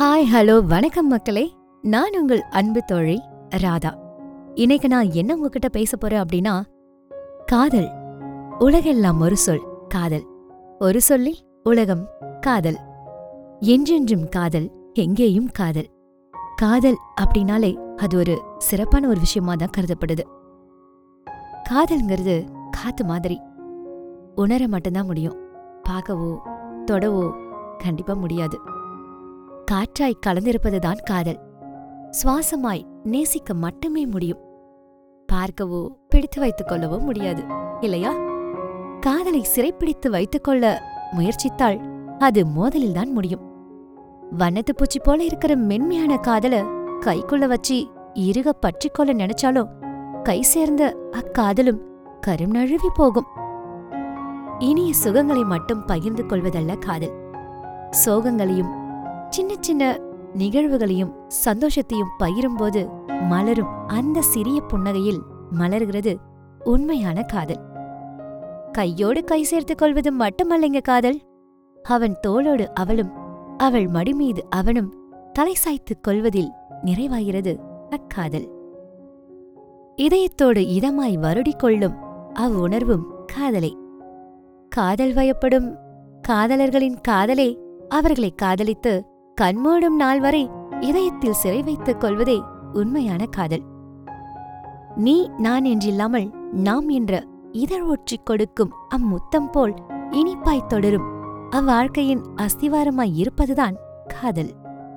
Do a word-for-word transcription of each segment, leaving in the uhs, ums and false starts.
Hi hello வணக்கம் மக்களே. நான் உங்கள் அன்பு தோழி ராதா. இன்னைக்கு நான் என்ன உங்ககிட்ட பேச போறேன் அப்படின்னா, காதல். உலகெல்லாம் ஒரு சொல் காதல். ஒரு சொல்லில் உலகம் காதல். என்றென்றும் காதல், எங்கேயும் காதல். காதல் அப்படின்னாலே அது ஒரு சிறப்பான ஒரு விஷயமா தான் கருதப்படுது. காதல்ங்கிறது காத்து மாதிரி. உணர மட்டும்தான் முடியும், பார்க்கவோ தொடவோ கண்டிப்பா முடியாது. காற்றாய் கலந்திருப்பதுதான் காதல். சுவாசமாய் நேசிக்க மட்டுமே முடியும், பார்க்கவோ பிடித்து வைத்துக் கொள்ளவோ முடியாது, இல்லையா? காதலை சிறைப்பிடித்து வைத்துக்கொள்ள முயற்சித்தால் அது மோதலில்தான் முடியும். வண்ணத்து பூச்சி போல இருக்கிற மென்மையான காதல கைக்குள்ள வச்சு இறுக பற்றிக்கொள்ள நினைச்சாலும் கை சேர்ந்த அக்காதலும் கரும் நழுவி போகும். இனிய சுகங்களை மட்டும் பகிர்ந்து கொள்வதல்ல காதல். சோகங்களையும் சின்ன சின்ன நிகழ்வுகளையும் சந்தோஷத்தையும் பகிரும்போது மலரும் அந்த சிறிய புன்னகையில் மலர்கிறது உண்மையான காதல். கையோடு கை சேர்த்துக் கொள்வது மட்டுமல்லைங்க காதல். அவன் தோளோடு அவளும், அவள் மடி மீது அவனும் தலை சாய்த்துக் கொள்வதில் நிறைவாகிறது அக்காதல். இதயத்தோடு இதமாய் வருடிக்கொள்ளும் அவ்வுணர்வும் காதலே. காதல் வயப்படும் காதலர்களின் காதலே அவர்களை காதலித்து கண்மூடும் நாள் வரை இதயத்தில் சிறை வைத்துக் கொள்வதே உண்மையான காதல். நீ நான் என்றில்லாமல் நாம் என்ற இதழ் ஒற்றிக் கொடுக்கும் அம்முத்தம் போல் இனிப்பாய் தொடரும் அவ்வாழ்க்கையின் அஸ்திவாரமாய் இருப்பதுதான் காதல்.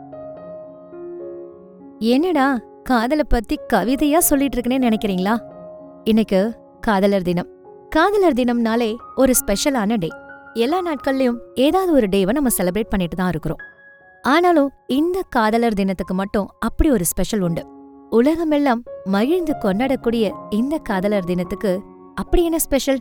என்னடா காதலை பத்தி கவிதையா சொல்லிட்டு இருக்கேன்னு நினைக்கிறீங்களா? இன்னைக்கு காதலர் தினம். காதலர் தினம்னாலே ஒரு ஸ்பெஷலான டே. எல்லா நாட்கள்லயும் ஏதாவது ஒரு டேவை நம்ம செலிப்ரேட் பண்ணிட்டு தான் இருக்கிறோம். ஆனாலும் இந்த காதலர் தினத்துக்கு மட்டும் அப்படி ஒரு ஸ்பெஷல் உண்டு. உலகமெல்லாம் மகிழ்ந்து கொண்டாடக்கூடிய இந்த காதலர் தினத்துக்கு அப்படி என்ன ஸ்பெஷல்?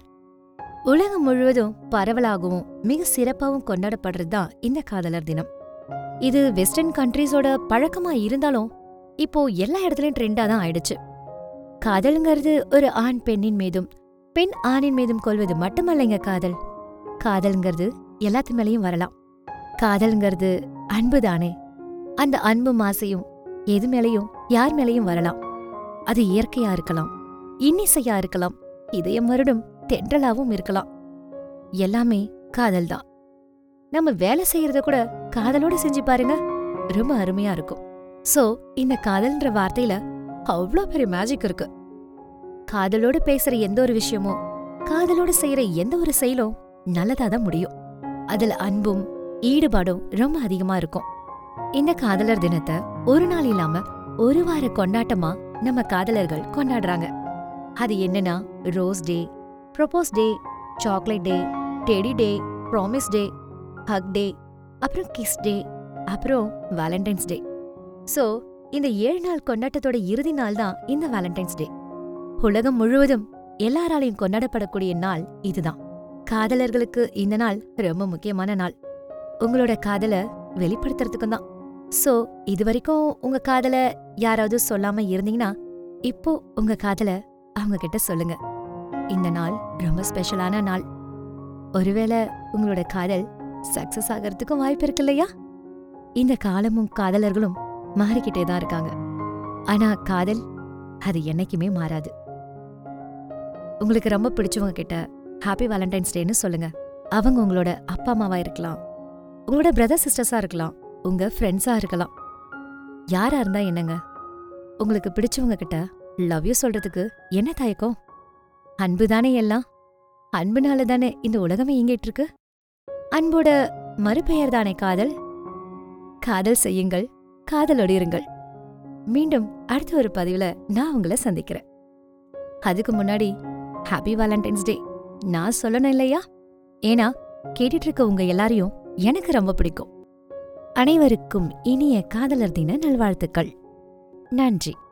உலகம் முழுவதும் பரவலாகவும் மிக சிறப்பாகவும் கொண்டாடப்படுறதுதான் இந்த காதலர் தினம். இது வெஸ்டர்ன் கண்ட்ரீஸோட பழக்கமா இருந்தாலும் இப்போ எல்லா இடத்துலயும் ட்ரெண்டா தான் ஆயிடுச்சு. காதல்ங்கிறது ஒரு ஆண் பெண்ணின் மீதும் பெண் ஆணின் மீதும் கொள்வது மட்டுமல்லைங்க காதல். காதல்ங்கிறது எல்லாத்து மேலையும் வரலாம். காதல்ங்கிறது அன்புதானே. அந்த அன்பு மாசையும் எது மேலையும் யார் மேலையும் வரலாம். அது இயற்கையா இருக்கலாம், இன்னிசையா இருக்கலாம், இதயம் வருடும் தென்றலாவும் இருக்கலாம். எல்லாமே காதல்தான். நம்ம வேலை செய்யறத கூட காதலோட செஞ்சு பாருங்க, ரொம்ப அருமையா இருக்கும். சோ இந்த காதல்ன்ற வார்த்தையில அவ்வளோ பெரிய மேஜிக் இருக்கு. காதலோடு பேசுற எந்த ஒரு விஷயமோ, காதலோடு செய்யற எந்த ஒரு செயலும் நல்லதாதான் முடியும். அதுல அன்பும் ஈடுபாடும் ரொம்ப அதிகமா இருக்கும். இந்த காதலர் தினத்தை ஒரு நாள் இல்லாம ஒரு வார கொண்டாட்டமா நம்ம காதலர்கள் கொண்டாடுறாங்க. அது என்னன்னா, rose day, propose day, chocolate day, teddy day, promise day, hug day, அப்புறம் கிஸ் டே, அப்புறம் வேலண்டைன்ஸ் டே. சோ இந்த ஏழு நாள் கொண்டாட்டத்தோட இறுதி நாள் தான் இந்த வேலண்டைன்ஸ் டே. உலகம் முழுவதும் எல்லாராலையும் கொண்டாடப்படக்கூடிய நாள் இதுதான். காதலர்களுக்கு இந்த நாள் ரொம்ப முக்கியமான நாள். உங்களோட காதலை வெளிப்படுத்துறதுக்கும் தான். சோ இது வரைக்கும் உங்க காதலை யாராவது சொல்லாம இருந்தீங்கன்னா இப்போ உங்க காதலை அவங்க கிட்ட சொல்லுங்க. இந்த நாள் ரொம்ப ஸ்பெஷலான நாள். ஒருவேளை உங்களோட காதல் சக்சஸ் ஆகிறதுக்கும் வாய்ப்பு இருக்கு இல்லையா? இந்த காலமும் காதலர்களும் மாறிக்கிட்டே தான் இருக்காங்க. ஆனா காதல் அது என்னைக்குமே மாறாது. உங்களுக்கு ரொம்ப பிடிச்சவங்க கிட்ட ஹாப்பி வேலண்டைன்ஸ் டேன்னு சொல்லுங்க. அவங்க உங்களோட அப்பா அம்மாவா இருக்கலாம், உங்களோட பிரதர் சிஸ்டர்ஸா இருக்கலாம், உங்க ஃப்ரெண்ட்ஸா இருக்கலாம். யாரா இருந்தா என்னங்க, உங்களுக்கு பிடிச்சவங்க கிட்ட லவ் யூ சொல்றதுக்கு என்ன தயக்கம்? அன்பு தானே எல்லாம். அன்புனால தானே இந்த உலகமே இயங்கிட்டு இருக்கு. அன்போட மறுபெயர் தானே காதல். காதல் செய்யுங்கள், காதலோடு இருங்கள். மீண்டும் அடுத்த ஒரு பதிவுல நான் உங்களை சந்திக்கிறேன். அதுக்கு முன்னாடி ஹாப்பி வேலண்டைன்ஸ் டே நான் சொல்லணும் இல்லையா? ஏன்னா கேட்டுட்டு இருக்க உங்க எல்லாரையும் எனக்கு ரொம்ப பிடிக்கும். அனைவருக்கும் இனிய காதலர் தின நல்வாழ்த்துக்கள். நன்றி.